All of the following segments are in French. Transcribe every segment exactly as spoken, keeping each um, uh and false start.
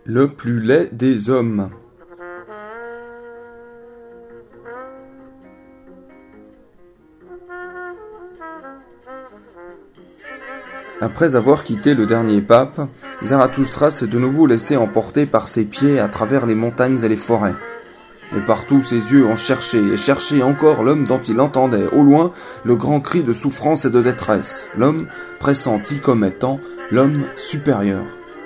Le plus laid des hommes. Après avoir quitté le dernier pape, Zarathustra s'est de nouveau laissé emporter par ses pieds à travers les montagnes et les forêts. Et partout ses yeux ont cherché et cherché encore l'homme dont il entendait, au loin, le grand cri de souffrance et de détresse, l'homme pressenti comme étant l'homme supérieur.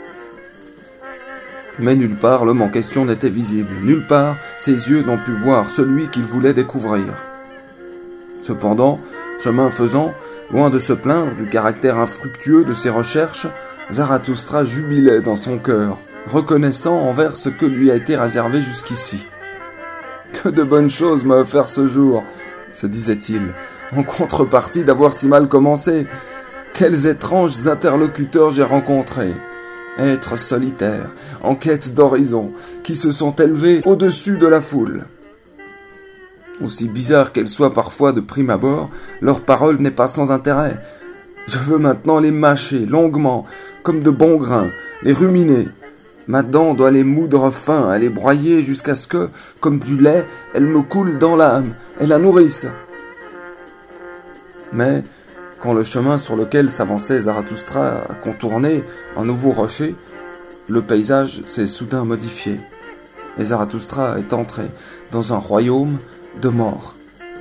Mais nulle part l'homme en question n'était visible, nulle part ses yeux n'ont pu voir celui qu'il voulait découvrir. Cependant, chemin faisant, loin de se plaindre du caractère infructueux de ses recherches, Zarathustra jubilait dans son cœur, reconnaissant envers ce que lui a été réservé jusqu'ici. « Que de bonnes choses m'a offert ce jour !» se disait-il, en contrepartie d'avoir si mal commencé. « Quels étranges interlocuteurs j'ai rencontrés ! Êtres solitaires, en quête d'horizon, qui se sont élevés au-dessus de la foule. Aussi bizarre qu'elles soient parfois de prime abord, leur parole n'est pas sans intérêt. Je veux maintenant les mâcher longuement, comme de bons grains, les ruminer. Ma dent doit les moudre fin, et les broyer jusqu'à ce que, comme du lait, elles me coulent dans l'âme et la nourrissent. » Mais, quand le chemin sur lequel s'avançait Zarathustra a contourné un nouveau rocher, le paysage s'est soudain modifié, et Zarathustra est entré dans un royaume de mort.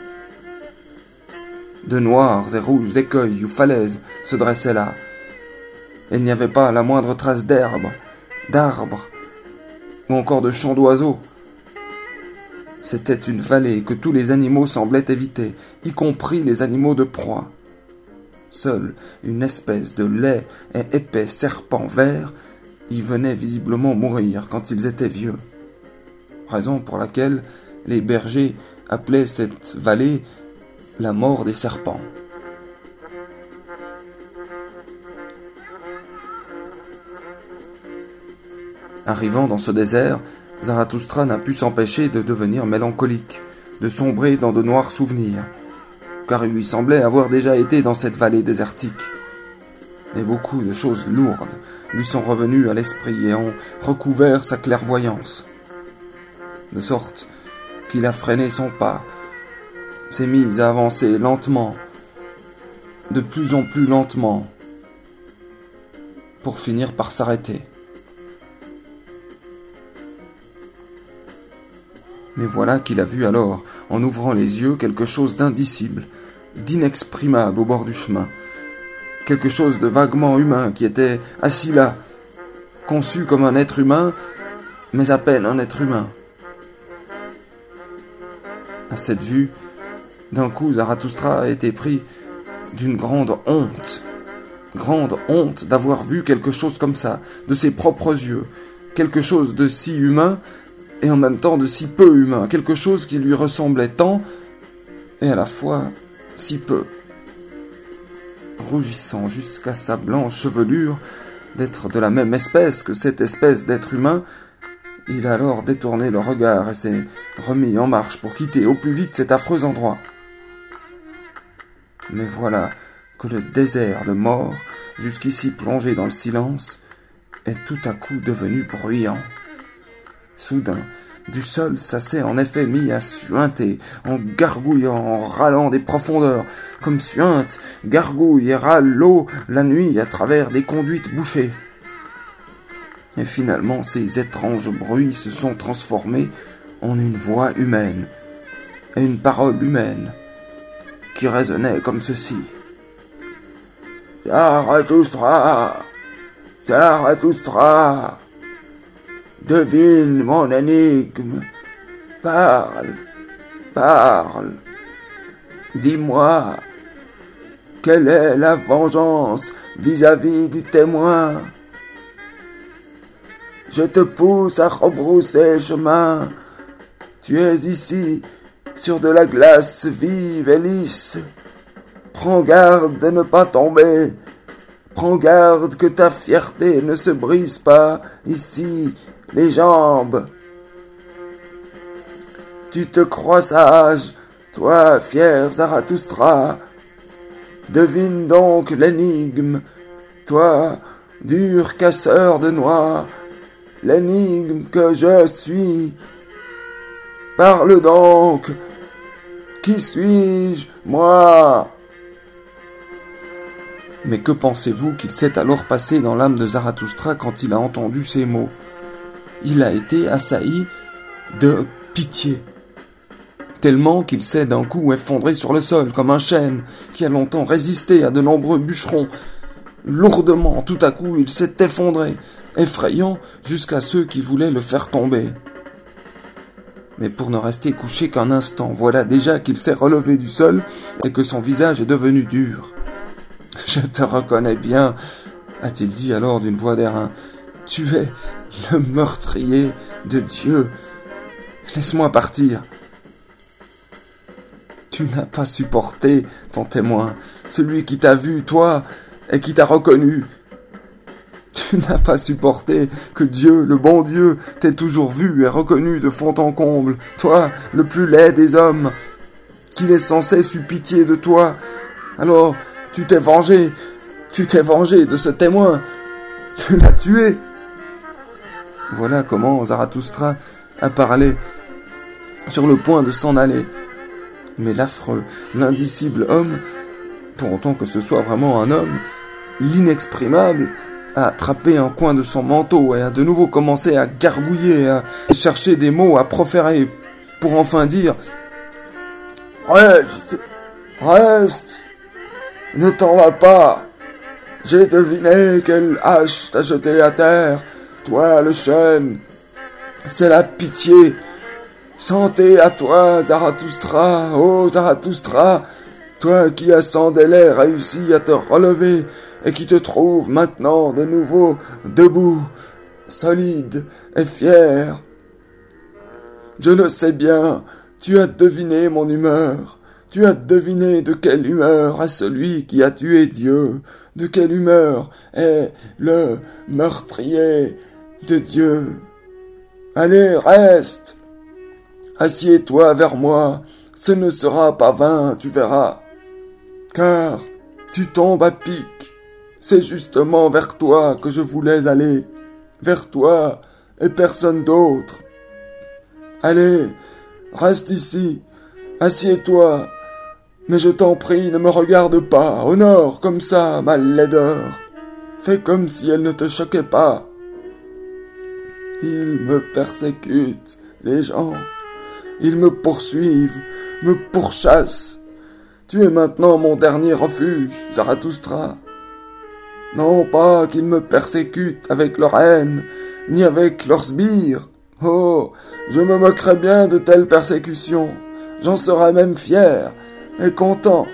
De noirs et rouges écueils ou falaises se dressaient là. Il n'y avait pas la moindre trace d'herbe, d'arbres, ou encore de chants d'oiseaux. C'était une vallée que tous les animaux semblaient éviter, y compris les animaux de proie. Seule une espèce de laid et épais serpent vert y venait visiblement mourir quand ils étaient vieux. Raison pour laquelle les bergers appelaient cette vallée la mort des serpents. Arrivant dans ce désert, Zarathustra n'a pu s'empêcher de devenir mélancolique, de sombrer dans de noirs souvenirs, car il lui semblait avoir déjà été dans cette vallée désertique. Et beaucoup de choses lourdes lui sont revenues à l'esprit et ont recouvert sa clairvoyance. De sorte qu'il a freiné son pas, s'est mis à avancer lentement, de plus en plus lentement, pour finir par s'arrêter. Mais voilà qu'il a vu alors, en ouvrant les yeux, quelque chose d'indicible, d'inexprimable au bord du chemin. Quelque chose de vaguement humain qui était assis là, conçu comme un être humain, mais à peine un être humain. À cette vue, d'un coup, Zarathustra a été pris d'une grande honte. Grande honte d'avoir vu quelque chose comme ça, de ses propres yeux. Quelque chose de si humain, et en même temps de si peu humain. Quelque chose qui lui ressemblait tant, et à la fois si peu. Rougissant jusqu'à sa blanche chevelure, d'être de la même espèce que cette espèce d'être humain, il a alors détourné le regard et s'est remis en marche pour quitter au plus vite cet affreux endroit. Mais voilà que le désert de mort, jusqu'ici plongé dans le silence, est tout à coup devenu bruyant. Soudain, du sol, ça s'est en effet mis à suinter, en gargouillant, en râlant des profondeurs, comme suinte, gargouille et râle l'eau la nuit à travers des conduites bouchées. Et finalement, ces étranges bruits se sont transformés en une voix humaine et une parole humaine qui résonnait comme ceci. « Zarathustra, Zarathustra, devine mon énigme, parle, parle, dis-moi, quelle est la vengeance vis-à-vis du témoin? Je te pousse à rebrousser chemin, tu es ici, sur de la glace vive et lisse. Prends garde de ne pas tomber, prends garde que ta fierté ne se brise pas ici les jambes. Tu te crois sage, toi fier Zarathustra, devine donc l'énigme, toi dur casseur de noix, l'énigme que je suis. Parle donc, qui suis-je, moi ? Mais que pensez-vous qu'il s'est alors passé dans l'âme de Zarathustra quand il a entendu ces mots ? Il a été assailli de pitié, tellement qu'il s'est d'un coup effondré sur le sol comme un chêne qui a longtemps résisté à de nombreux bûcherons. Lourdement, tout à coup, il s'est effondré, effrayant jusqu'à ceux qui voulaient le faire tomber. Mais pour ne rester couché qu'un instant, voilà déjà qu'il s'est relevé du sol et que son visage est devenu dur. « Je te reconnais bien, » a-t-il dit alors d'une voix d'airain. « Tu es le meurtrier de Dieu. Laisse-moi partir. » Tu n'as pas supporté ton témoin, celui qui t'a vu, toi, et qui t'a reconnu. Tu n'as pas supporté que Dieu, le bon Dieu, t'ait toujours vu et reconnu de fond en comble, toi, le plus laid des hommes, qu'il ait sans cesse eu pitié de toi. Alors, tu t'es vengé, tu t'es vengé de ce témoin, tu l'as tué. Voilà comment Zarathustra a parlé, sur le point de s'en aller. Mais l'affreux, l'indicible homme, pour autant que ce soit vraiment un homme, l'inexprimable, a attrapé un coin de son manteau et a de nouveau commencé à gargouiller, à chercher des mots à proférer, pour enfin dire « Reste, reste, ne t'en vas pas, j'ai deviné quelle hache t'a jeté à terre, toi le chêne, c'est la pitié. Santé à toi, Zarathustra, ô Zarathustra, toi qui as sans délai réussi à te relever et qui te trouves maintenant de nouveau debout, solide et fier. Je le sais bien, tu as deviné mon humeur, tu as deviné de quelle humeur est celui qui a tué Dieu, de quelle humeur est le meurtrier de Dieu. Allez, reste! Assieds-toi vers moi, ce ne sera pas vain, tu verras. Car tu tombes à pic, c'est justement vers toi que je voulais aller, vers toi et personne d'autre. Allez, reste ici, assieds-toi, mais je t'en prie, ne me regarde pas, honore comme ça ma laideur. Fais comme si elle ne te choquait pas. Ils me persécutent, les gens. Ils me poursuivent, me pourchassent. Tu es maintenant mon dernier refuge, Zarathustra. Non pas qu'ils me persécutent avec leur haine, ni avec leurs sbires. Oh, je me moquerais bien de telles persécutions. J'en serais même fier et content.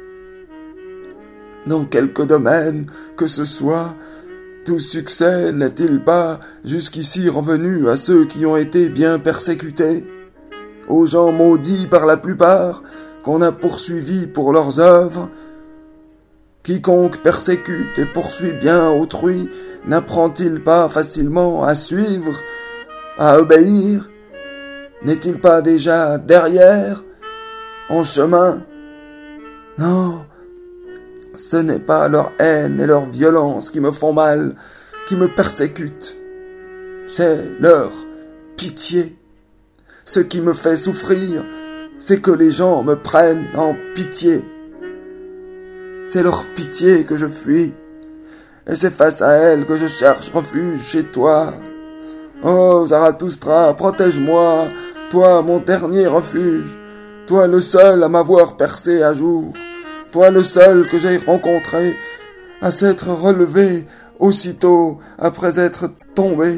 Dans quelque domaine que ce soit, tout succès n'est-il pas jusqu'ici revenu à ceux qui ont été bien persécutés? Aux gens maudits par la plupart, qu'on a poursuivis pour leurs œuvres. Quiconque persécute et poursuit bien autrui, n'apprend-il pas facilement à suivre, à obéir? N'est-il pas déjà derrière, en chemin? Non, ce n'est pas leur haine et leur violence qui me font mal, qui me persécutent. C'est leur pitié. Ce qui me fait souffrir, c'est que les gens me prennent en pitié. C'est leur pitié que je fuis, et c'est face à elle que je cherche refuge chez toi. Oh, Zarathustra, protège-moi, toi mon dernier refuge, toi le seul à m'avoir percé à jour, toi le seul que j'ai rencontré à s'être relevé aussitôt après être tombé.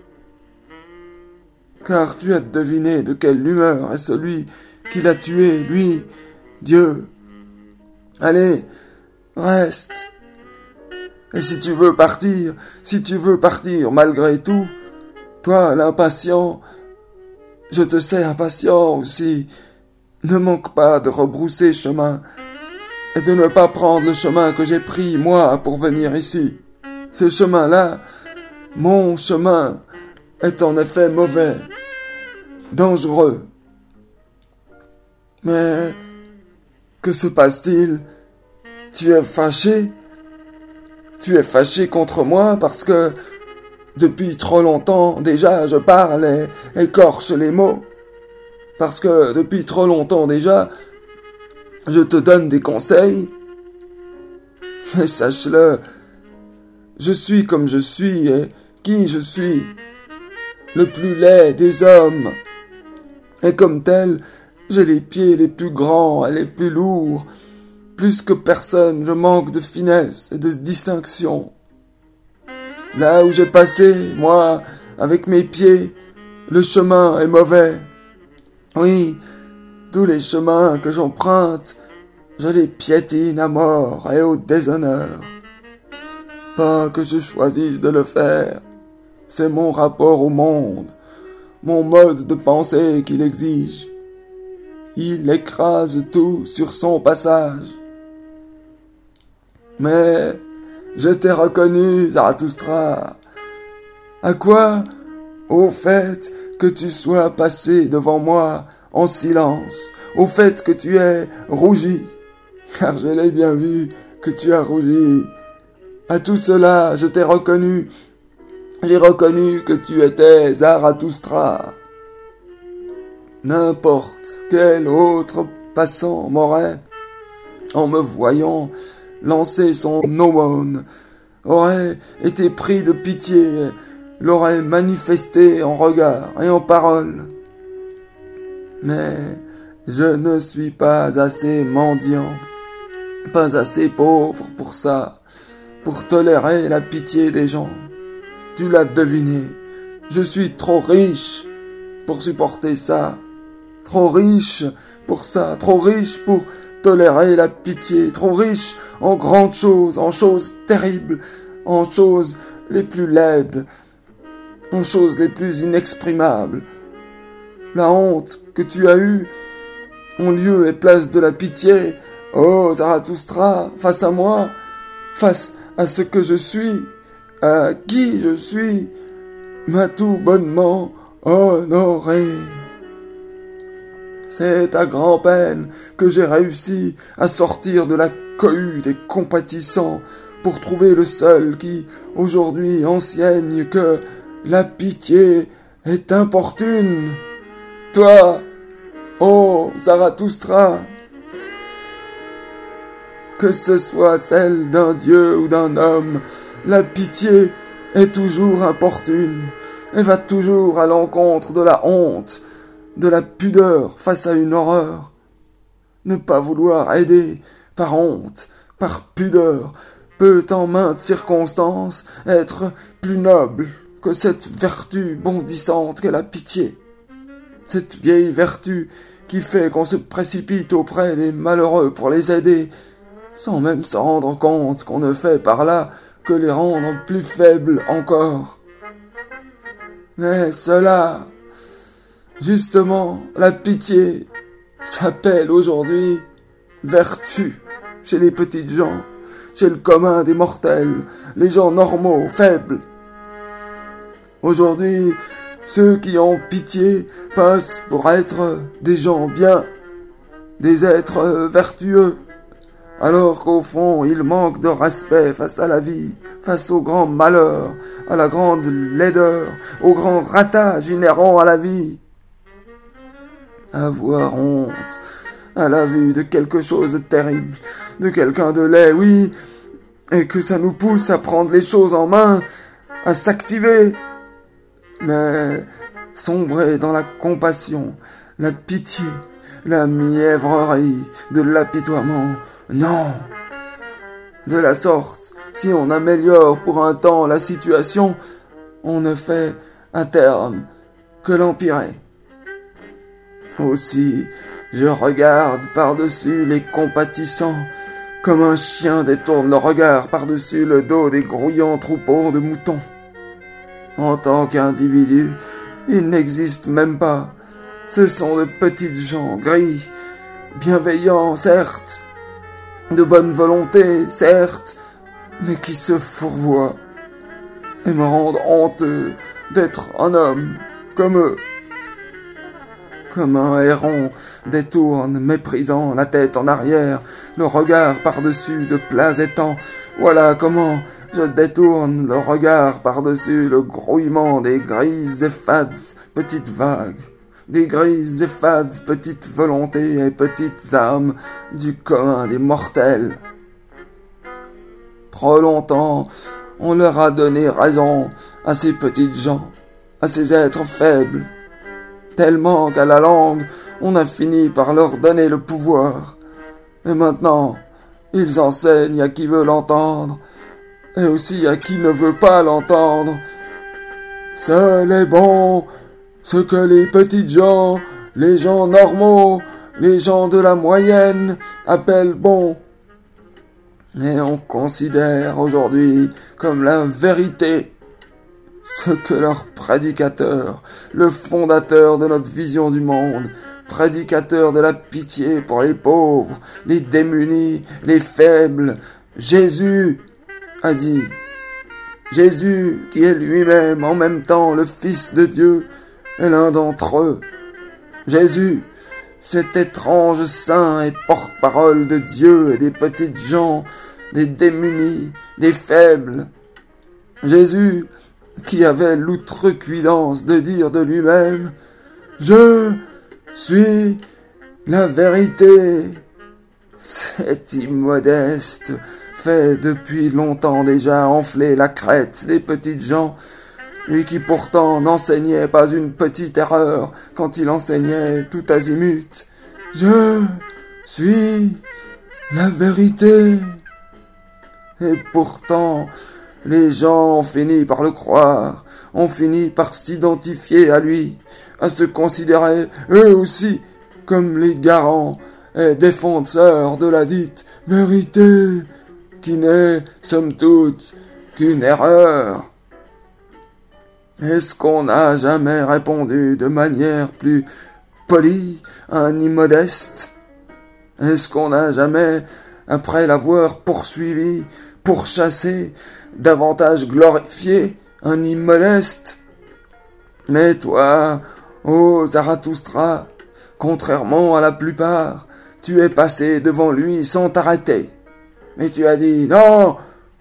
Car tu as deviné de quelle humeur est celui qui l'a tué, lui, Dieu. Allez, reste. Et si tu veux partir, si tu veux partir malgré tout, toi, l'impatient, je te sais impatient aussi, ne manque pas de rebrousser chemin et de ne pas prendre le chemin que j'ai pris, moi, pour venir ici. Ce chemin-là, mon chemin, est en effet mauvais, dangereux. Mais que se passe-t-il? Tu es fâché? Tu es fâché contre moi parce que Depuis trop longtemps, déjà, je parle et écorche les mots. Parce que depuis trop longtemps déjà, je te donne des conseils. Mais sache-le, je suis comme je suis et qui je suis, le plus laid des hommes. Et comme tel, j'ai les pieds les plus grands et les plus lourds. Plus que personne, je manque de finesse et de distinction. Là où j'ai passé, moi, avec mes pieds, le chemin est mauvais. Oui, tous les chemins que j'emprunte, je les piétine à mort et au déshonneur. Pas que je choisisse de le faire, c'est mon rapport au monde, mon mode de pensée qui l'exige. Il écrase tout sur son passage. Mais je t'ai reconnu, Zarathustra. À quoi? Au fait que tu sois passé devant moi en silence, au fait que tu aies rougi, car je l'ai bien vu que tu as rougi. À tout cela, je t'ai reconnu, j'ai reconnu que tu étais Zarathustra. N'importe quel autre passant m'aurait, en me voyant lancer son aumône, aurait été pris de pitié, l'aurait manifesté en regard et en parole. Mais je ne suis pas assez mendiant, pas assez pauvre pour ça, pour tolérer la pitié des gens. Tu l'as deviné, je suis trop riche pour supporter ça, trop riche pour ça, trop riche pour tolérer la pitié, trop riche en grandes choses, en choses terribles, en choses les plus laides, en choses les plus inexprimables. La honte que tu as eue, en lieu et place de la pitié, ô Zarathustra, face à moi, face à ce que je suis, à qui je suis, m'a tout bonnement honoré. C'est à grand-peine que j'ai réussi à sortir de la cohue des compatissants pour trouver le seul qui, aujourd'hui, enseigne que la pitié est importune. Toi, ô Zarathustra, que ce soit celle d'un dieu ou d'un homme, la pitié est toujours importune et va toujours à l'encontre de la honte, de la pudeur face à une horreur. Ne pas vouloir aider par honte, par pudeur, peut en maintes circonstances être plus noble que cette vertu bondissante qu'est la pitié. Cette vieille vertu qui fait qu'on se précipite auprès des malheureux pour les aider, sans même se rendre compte qu'on ne fait par là que les rendre plus faibles encore. Mais cela, justement, la pitié s'appelle aujourd'hui vertu chez les petites gens, chez le commun des mortels, les gens normaux, faibles. Aujourd'hui, ceux qui ont pitié passent pour être des gens bien, des êtres vertueux, alors qu'au fond, ils manquent de respect face à la vie, face au grand malheur, à la grande laideur, au grand ratage inhérent à la vie. Avoir honte à la vue de quelque chose de terrible, de quelqu'un de laid, oui, et que ça nous pousse à prendre les choses en main, à s'activer, mais sombrer dans la compassion, la pitié, la mièvrerie de l'apitoiement, non. De la sorte, si on améliore pour un temps la situation, on ne fait à terme que l'empirer. Aussi, je regarde par-dessus les compatissants, comme un chien détourne le regard par-dessus le dos des grouillants troupeaux de moutons. En tant qu'individu, ils n'existent même pas. Ce sont de petites gens gris, bienveillants, certes, de bonne volonté, certes, mais qui se fourvoient et me rendent honteux d'être un homme comme eux. Comme un héron détourne, méprisant la tête en arrière, le regard par-dessus de plats étangs. Voilà comment Je détourne le regard par-dessus le grouillement des grises et fades petites vagues, des grises et fades petites volontés et petites âmes du commun des mortels. Trop longtemps, on leur a donné raison à ces petites gens, à ces êtres faibles, tellement qu'à la langue, on a fini par leur donner le pouvoir. Et maintenant, ils enseignent à qui veut l'entendre, et aussi à qui ne veut pas l'entendre. Seul est bon ce que les petites gens, les gens normaux, les gens de la moyenne appellent bon. Et on considère aujourd'hui comme la vérité ce que leur prédicateur, le fondateur de notre vision du monde, prédicateur de la pitié pour les pauvres, les démunis, les faibles, Jésus a dit. Jésus, qui est lui-même en même temps le Fils de Dieu, est l'un d'entre eux. Jésus, cet étrange saint et porte-parole de Dieu et des petites gens, des démunis, des faibles. Jésus, qui avait l'outrecuidance de dire de lui-même « Je suis la vérité ». Cet immodeste fait depuis longtemps déjà enfler la crête des petites gens, lui qui pourtant n'enseignait pas une petite erreur quand il enseignait tout azimut. « Je suis la vérité ». Et pourtant, les gens ont fini par le croire, ont fini par s'identifier à lui, à se considérer eux aussi comme les garants et défenseurs de la dite vérité, qui n'est, somme toute, qu'une erreur. Est-ce qu'on n'a jamais répondu de manière plus polie à un immodeste? Est-ce qu'on n'a jamais, après l'avoir poursuivi, pourchassé, davantage glorifié un immodeste? Mais toi, ô Zarathustra, contrairement à la plupart, tu es passé devant lui sans t'arrêter. Mais tu as dit non,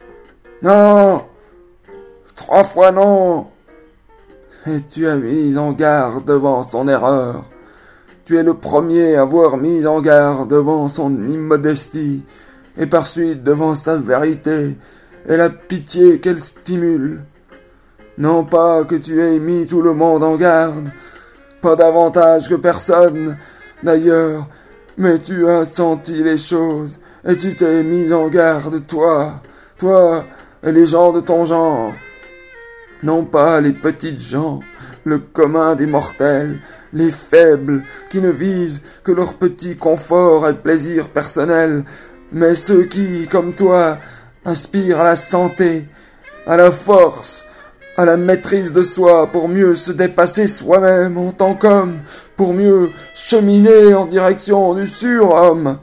non, trois fois non. Et tu as mis en garde devant son erreur. Tu es le premier à avoir mis en garde devant son immodestie, et par suite devant sa vérité, et la pitié qu'elle stimule. Non pas que tu aies mis tout le monde en garde, pas davantage que personne, d'ailleurs, mais tu as senti les choses, et tu t'es mis en garde, toi, toi et les gens de ton genre. Non pas les petites gens, le commun des mortels, les faibles, qui ne visent que leur petit confort et plaisir personnel, mais ceux qui, comme toi, aspirent à la santé, à la force, à la maîtrise de soi pour mieux se dépasser soi-même en tant qu'homme, pour mieux cheminer en direction du surhomme.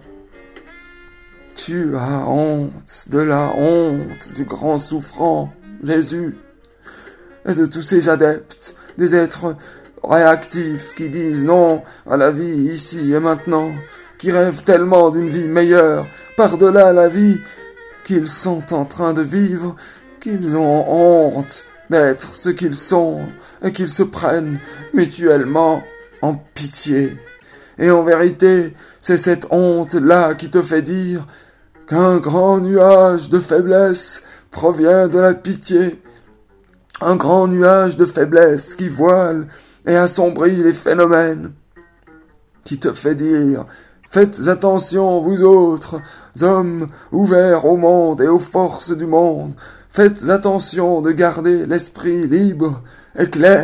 Tu as honte de la honte du grand souffrant, Jésus, et de tous ces adeptes, des êtres réactifs qui disent non à la vie ici et maintenant, qui rêvent tellement d'une vie meilleure, par-delà la vie qu'ils sont en train de vivre, qu'ils ont honte d'être ce qu'ils sont, et qu'ils se prennent mutuellement en pitié. Et en vérité, c'est cette honte-là qui te fait dire qu'un grand nuage de faiblesse provient de la pitié, un grand nuage de faiblesse qui voile et assombrit les phénomènes, qui te fait dire « Faites attention, vous autres, hommes ouverts au monde et aux forces du monde, faites attention de garder l'esprit libre et clair. »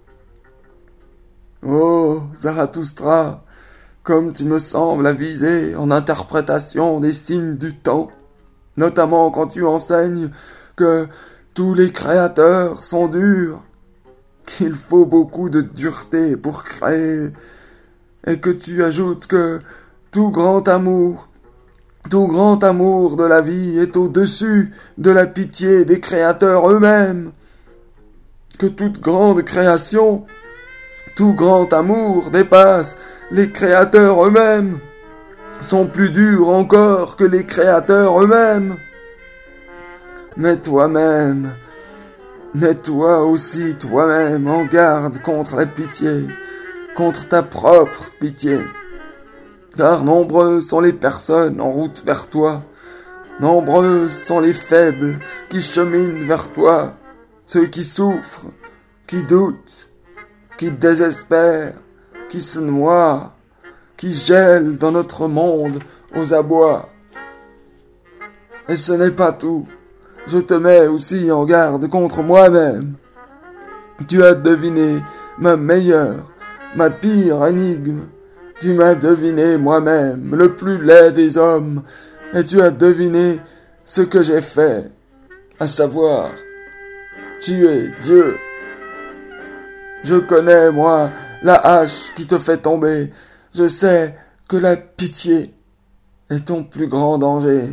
Oh, Zarathustra, comme tu me sembles avisé en interprétation des signes du temps, notamment quand tu enseignes que tous les créateurs sont durs, qu'il faut beaucoup de dureté pour créer, et que tu ajoutes que tout grand amour, tout grand amour de la vie est au-dessus de la pitié des créateurs eux-mêmes, que toute grande création, tout grand amour dépasse les créateurs eux-mêmes, sont plus durs encore que les créateurs eux-mêmes. mais toi-même, mets-toi aussi toi-même en garde contre la pitié, contre ta propre pitié. Car nombreuses sont les personnes en route vers toi, nombreuses sont les faibles qui cheminent vers toi, ceux qui souffrent, qui doutent, qui désespèrent, qui se noient, qui gèlent dans notre monde aux abois. Et ce n'est pas tout, je te mets aussi en garde contre moi-même. Tu as deviné ma meilleure, ma pire énigme. Tu m'as deviné moi-même, le plus laid des hommes, et tu as deviné ce que j'ai fait, à savoir, tuer Dieu. Je connais, moi, la hache qui te fait tomber. Je sais que la pitié est ton plus grand danger.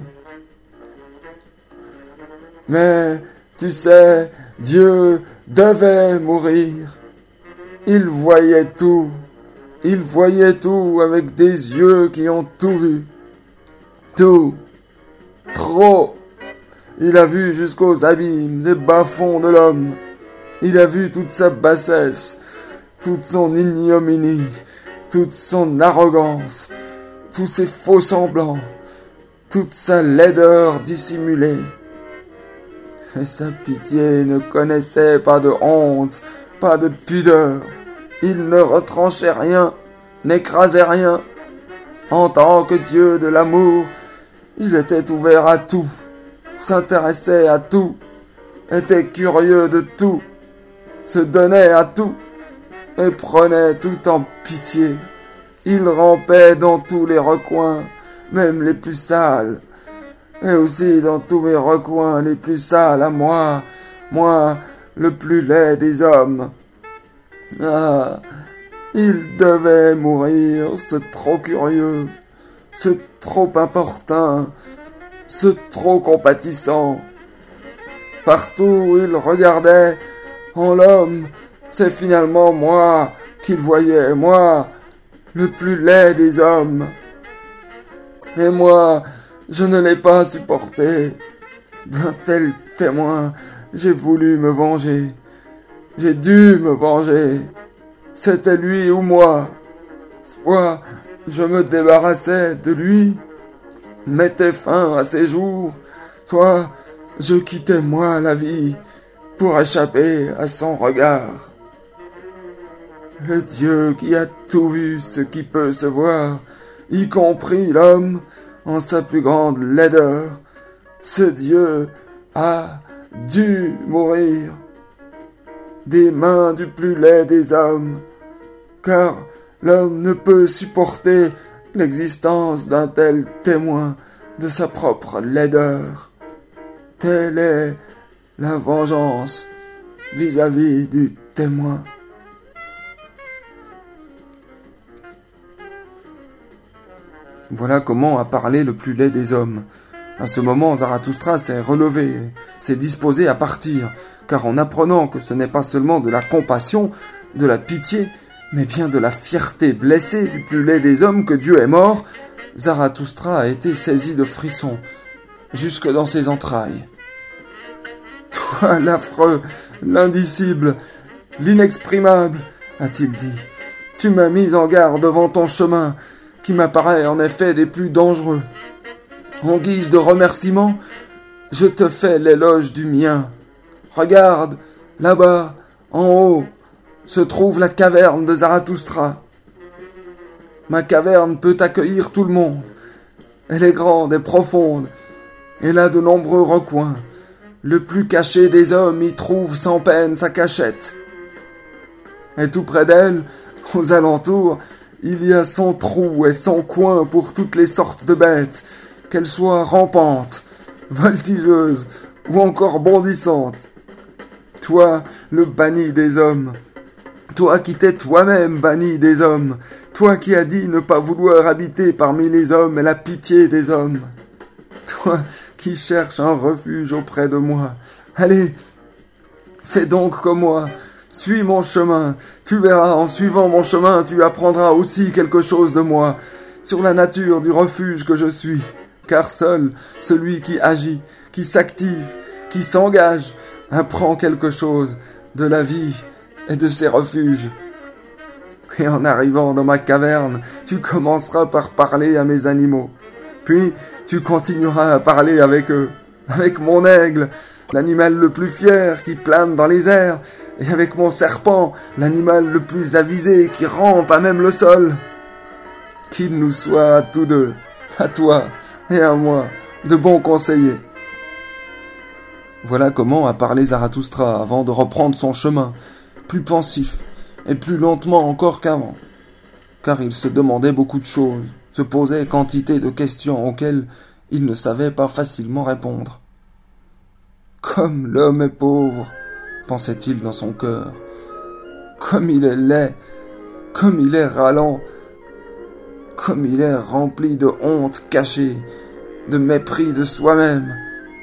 Mais, tu sais, Dieu devait mourir. Il voyait tout. Il voyait tout avec des yeux qui ont tout vu. Tout. Trop. Il a vu jusqu'aux abîmes et bas-fonds de l'homme. Il a vu toute sa bassesse, toute son ignominie, toute son arrogance, tous ses faux semblants, toute sa laideur dissimulée. Et sa pitié ne connaissait pas de honte, pas de pudeur. Il ne retranchait rien, n'écrasait rien. En tant que Dieu de l'amour, il était ouvert à tout, s'intéressait à tout, était curieux de tout, se donnait à tout, et prenait tout en pitié. Il rampait dans tous les recoins, même les plus sales, et aussi dans tous mes recoins les plus sales à moi, moi, le plus laid des hommes. Ah, il devait mourir, ce trop curieux, ce trop importun, ce trop compatissant. Partout où il regardait, en l'homme, c'est finalement moi qu'il voyait, moi, le plus laid des hommes. Et moi, je ne l'ai pas supporté. D'un tel témoin, j'ai voulu me venger. J'ai dû me venger. C'était lui ou moi. Soit je me débarrassais de lui, mettais fin à ses jours, soit je quittais moi la vie pour échapper à son regard. Le Dieu qui a tout vu ce qui peut se voir, y compris l'homme en sa plus grande laideur, ce Dieu a dû mourir des mains du plus laid des hommes, car l'homme ne peut supporter l'existence d'un tel témoin de sa propre laideur. Telle est la vengeance vis-à-vis du témoin. Voilà comment a parlé le plus laid des hommes. À ce moment, Zarathustra s'est relevé, s'est disposé à partir, car en apprenant que ce n'est pas seulement de la compassion, de la pitié, mais bien de la fierté blessée du plus laid des hommes que Dieu est mort, Zarathustra a été saisi de frissons, jusque dans ses entrailles. Toi, l'affreux, l'indicible, l'inexprimable, a-t-il dit, tu m'as mis en garde devant ton chemin, qui m'apparaît en effet des plus dangereux. En guise de remerciement, je te fais l'éloge du mien. Regarde, là-bas, en haut, se trouve la caverne de Zarathustra. Ma caverne peut accueillir tout le monde. Elle est grande et profonde. Elle a de nombreux recoins. Le plus caché des hommes y trouve sans peine sa cachette. Et tout près d'elle, aux alentours, il y a son trou et son coin pour toutes les sortes de bêtes, qu'elles soient rampantes, voltigeuses ou encore bondissantes. Toi, le banni des hommes, toi qui t'es toi-même banni des hommes, toi qui as dit ne pas vouloir habiter parmi les hommes et la pitié des hommes, toi qui cherches un refuge auprès de moi, allez, fais donc comme moi. Suis mon chemin, tu verras, en suivant mon chemin, tu apprendras aussi quelque chose de moi, sur la nature du refuge que je suis, car seul celui qui agit, qui s'active, qui s'engage, apprend quelque chose de la vie et de ses refuges. Et en arrivant dans ma caverne, tu commenceras par parler à mes animaux. Puis tu continueras à parler avec eux, avec mon aigle, l'animal le plus fier qui plane dans les airs, et avec mon serpent, l'animal le plus avisé qui rampe à même le sol. Qu'il nous soit à tous deux, à toi et à moi, de bons conseillers. Voilà comment a parlé Zarathustra avant de reprendre son chemin, plus pensif et plus lentement encore qu'avant, car il se demandait beaucoup de choses, se posait quantité de questions auxquelles il ne savait pas facilement répondre. Comme l'homme est pauvre, pensait-il dans son cœur, comme il est laid, comme il est râlant, comme il est rempli de honte cachée, de mépris de soi-même.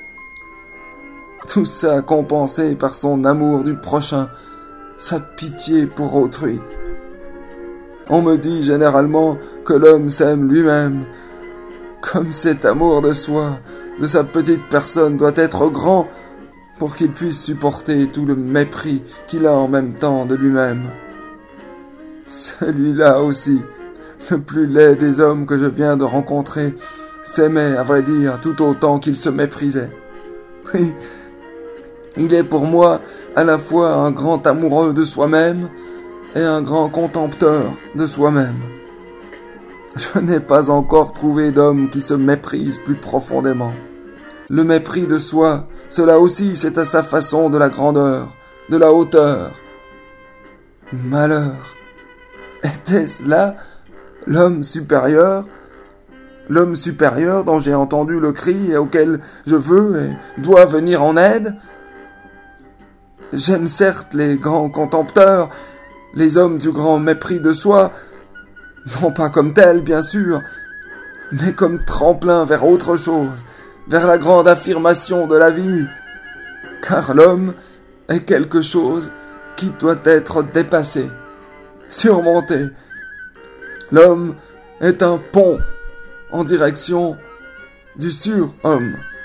Tout ça compensé par son amour du prochain, sa pitié pour autrui. On me dit généralement que l'homme s'aime lui-même. Comme cet amour de soi, de sa petite personne doit être grand pour qu'il puisse supporter tout le mépris qu'il a en même temps de lui-même. Celui-là aussi, le plus laid des hommes que je viens de rencontrer, s'aimait, à vrai dire, tout autant qu'il se méprisait. Oui, il est pour moi à la fois un grand amoureux de soi-même et un grand contempteur de soi-même. Je n'ai pas encore trouvé d'homme qui se méprise plus profondément. Le mépris de soi, cela aussi c'est à sa façon de la grandeur, de la hauteur. Malheur! Était-ce là l'homme supérieur? L'homme supérieur dont j'ai entendu le cri et auquel je veux et dois venir en aide? J'aime certes les grands contempteurs, les hommes du grand mépris de soi, non pas comme tels, bien sûr, mais comme tremplin vers autre chose, vers la grande affirmation de la vie, car l'homme est quelque chose qui doit être dépassé, surmonté. L'homme est un pont en direction du surhomme.